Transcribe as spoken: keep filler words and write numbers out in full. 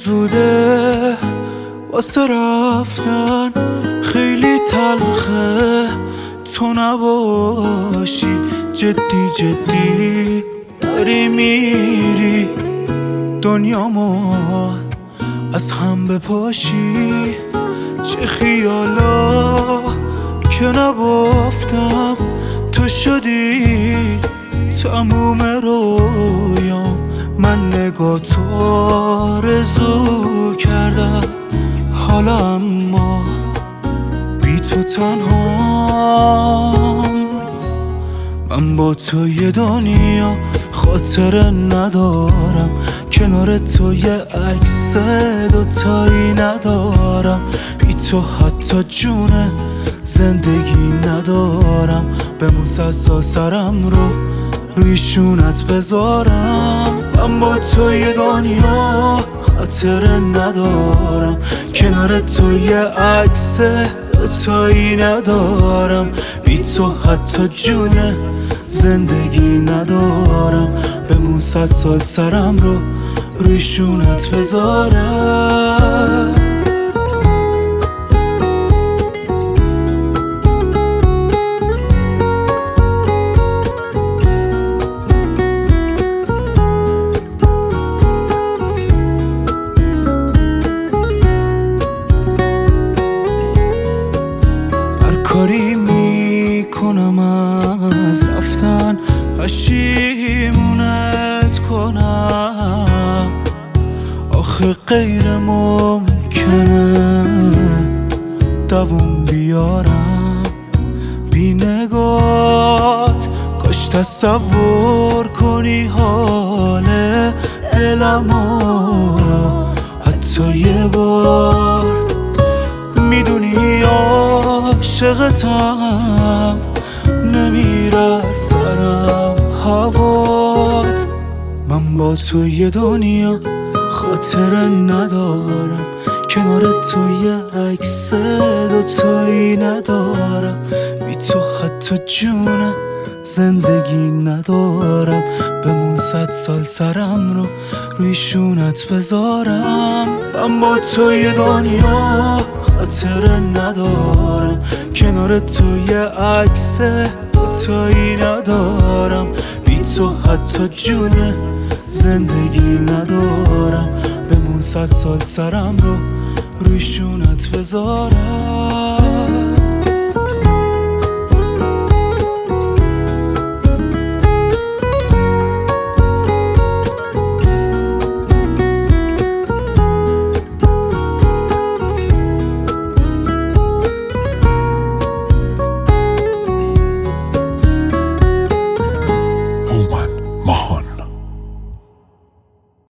زوده واسه رفتن، خیلی تلخه تو نباشی، جدی جدی داری میری دنیامو از هم بپاشی. چه خیالا که نبافتم تو شدی تموم رویام، من نگاه تو آرزو کردم، حالا اما بی تو تنهام. من با تو یه دنیا خاطره ندارم، کنار تو یه عکس دوتایی ندارم، بی تو حتی جون زندگی ندارم. بمون صد سال سرم رو روی شونت بذارم. من با تو یه دنیا خاطره ندارم، کنار تو یه عکس دوتایی ندارم، بی تو حتی جون زندگی ندارم. بمون صد سال سرم رو روی شونت بذارم. کاری میکنم از رفتن پشیمونت کنم، آخه غیر ممکنه دووم بیارم بی نگات. کاش تصور کنی حال دلمو حتی یه بار، میدونی عاشقتم نمیره سرم هوات. من با تو یه دنیا خاطره ندارم، کنار تو یه عکس دوتایی ندارم، بی تو حتی جون زندگی ندارم. بمون صد سال سرم رو روی شونت بذارم. من با تو یه دنیا خاطره ندارم، کنار تو یه عکس دوتایی ندارم، بی تو حتی جون زندگی ندارم. بمون صد سال سرم رو روی شونت بذارم.